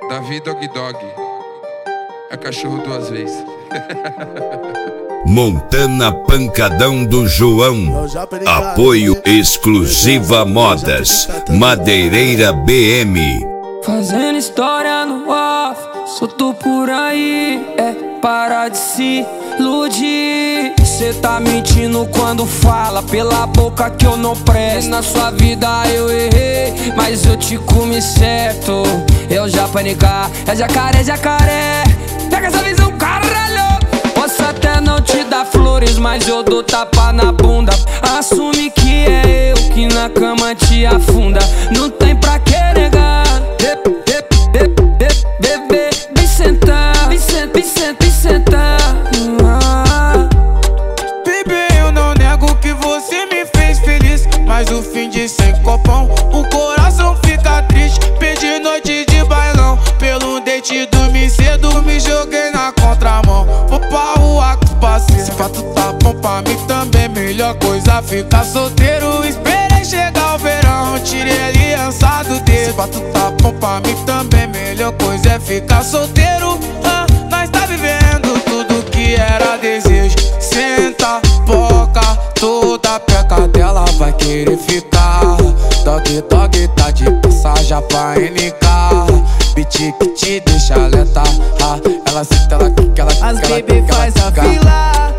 Davi Dog Dog é cachorro duas vezes. Montana Pancadão do João. Apoio Exclusiva Modas. Madeireira BM. Fazendo história no off, solto por aí, para de se iludir. Cê tá mentindo quando fala pela boca que eu não presto. Na sua vida eu errei, mas eu te comi certo. Eu já panicar, é jacaré, jacaré. Pega essa visão, caralho. Posso até não te dar flores, mas eu dou tapa na bunda. Assume que é eu que na cama te afunda. Não tem pra que negar. Bebê, vem sentar, vem sentar. Bebê, eu não nego que você me fez feliz, mas o fim de sem copão, o coração fica triste. Perdi noite de bailão, pelo date dormi cedo, me joguei na contramão. Vou pra rua com os parceiros, se fato tá bom pra mim também, melhor coisa ficar solteiro. Esperei chegar o verão, tirei a aliança do dedo. Se fato tá bom pra mim também, melhor coisa é ficar solteiro. Nós tá vivendo tudo que era desejo. Senta, boca, toda peca dela vai querer ficar. Dog, dog, tá de passagem pra NK. Beat que te deixa alerta. Ela senta, ela quica, ela quica. As bebê faz a fila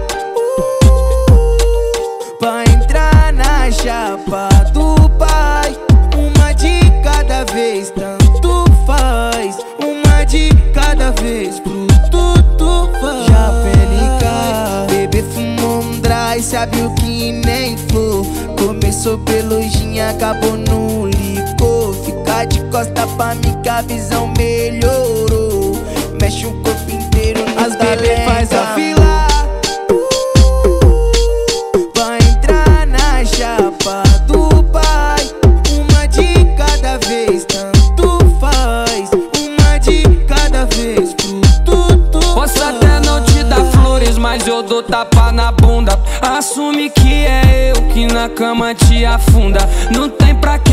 pra entrar na chapa do pai. Uma de cada vez, tanto faz. Uma de cada vez, pro tudo faz. Já pele cai, bebê fumou um dry, sabe o que nem flor. Começou pelo gin, acabou no licor. Fica de costa pra mim que a visão melhorou. Mexe o corpo inteiro no as bebê faz a fila pra entrar na chapa do pai. Uma de cada vez, tanto faz. Uma de cada vez, pro tudo. Posso até não te dar flores, mas eu dou tapa na bunda. Assume que é eu que na cama te afunda. Não tem pra